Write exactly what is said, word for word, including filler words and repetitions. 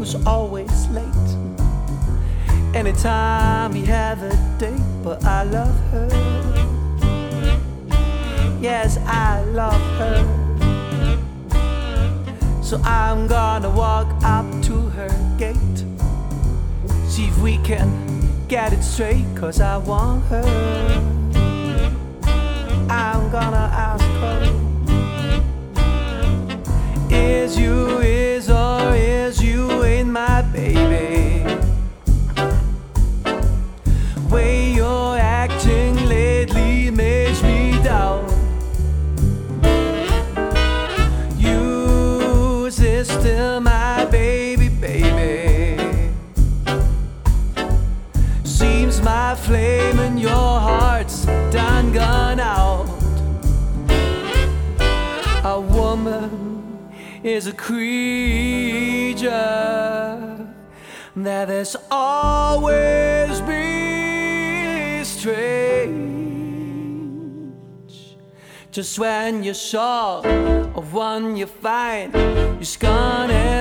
was always late. Anytime he had a date, but I love her. Yes, I love her. So I'm gonna walk up to her gate, see if we can get it straight, cause I want her. I'm gonna ask her, is you, is or is you ain't my baby? Way you're acting lately makes me doubt. You is still my baby, baby. Seems my flame in your heart's done gone out. A woman is a creature that has always been strange. Just when you're sure of one you find, you're gonna